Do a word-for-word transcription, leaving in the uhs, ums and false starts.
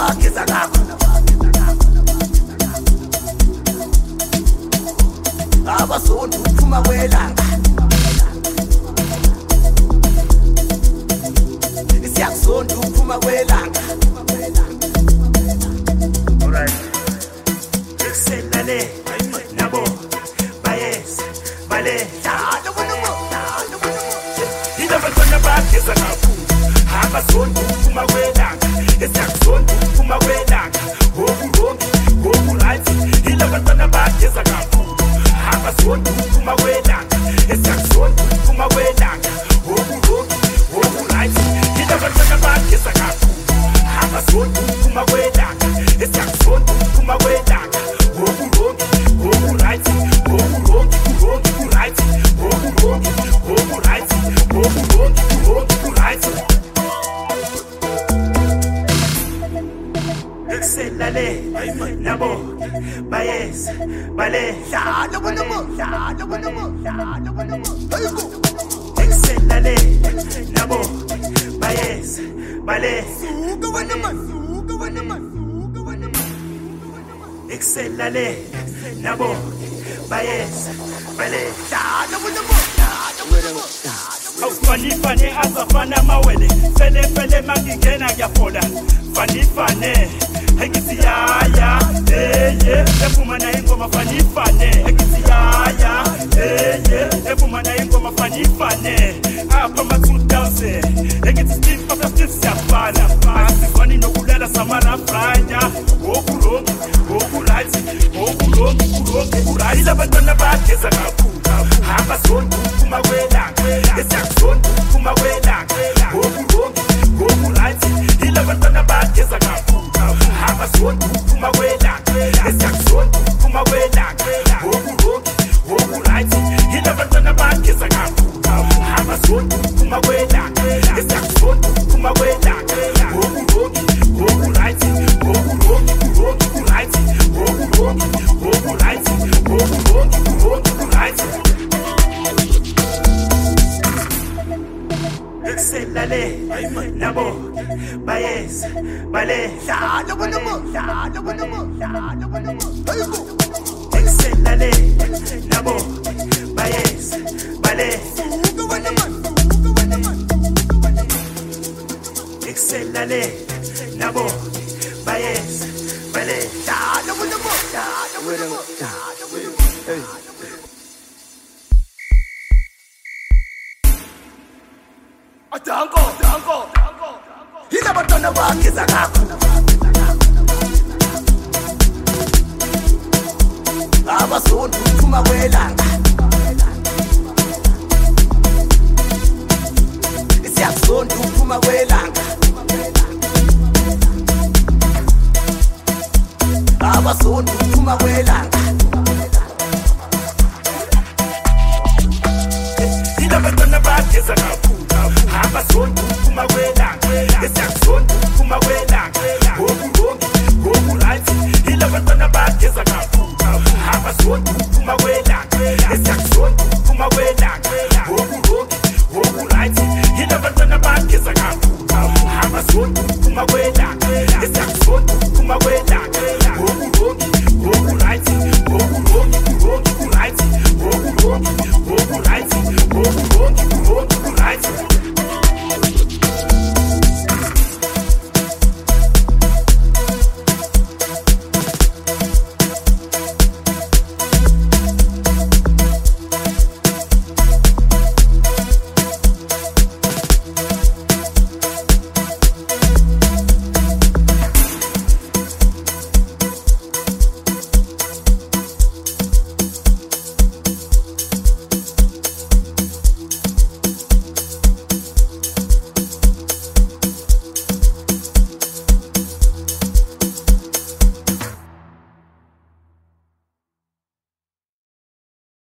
bageza ngakho abazonda uphuma kwelanga isiyakuzonda uphuma kwelanga alright selale nabo bayes bale dalo bonomo dalo bonomo indabantwana bageza ngakho abazonda uphuma kwelanga isiyakuzonda uphuma kwelanga oburongi oburight indabantwana bageza ngakho abazonda uphuma kwelanga isiyakuzonda uphuma kwelanga oburongi oburight indabantwana bageza ngakho abazonda uphuma kwelanga isiyakuzonda uphuma kwelanga oburongi oburight oburongi urongi uright oburongi oburight oburongi urongi uright selale nabo bayes bale dalo bonomo dalo bonomo dalo bonomo ayiko selale nabo bayes bale suka wanama suka wanama suka wanama selale nabo bayes bale dalo bonomo dalo bonomo Fani fani azafana mawele Fele fele mangingena yafola Fani fane Hegisi yaya Eye Efuma na ingoma fani fane Hegisi yaya Eye Efuma na ingoma fani fane Apa ma two thousand Hegisi steve papa steve siafana Asi fani nokulela samara franya Okurongi Okuraiti Okurongi Okurongi Okuraiti Ila batona bageza kapu Hapa sondu kuma wela Esiyakuzonda uphuma kwelanga oburongi oburight ilabantwana bageza ngakho abazonda uphuma kwelanga esiyakuzonda uphuma kwelanga oburongi oburight ilabantwana bageza ngakho abazonda uphuma kwelanga esiyakuzonda uphuma kwelanga oburongi oburight oburongi urongi uright oburongi oburight oburongi urongi uright selale nabo bayes bale dalo bonomo dalo bonomo dalo bonomo ayiko selale nabo bayes bale suka wanama suka wanama selale nabo bayes bale dalo bonomo dalo bonomo dalo bonomo hey Dango, dango, dango, hila batona bageza ngakho abazonda uphuma kwelanga isiyakuzonda uphuma kwelanga abazonda uphuma kwelanga hila batona bageza ngakho abazonda uphuma kwelanga esiyakuzonda uphuma kwelanga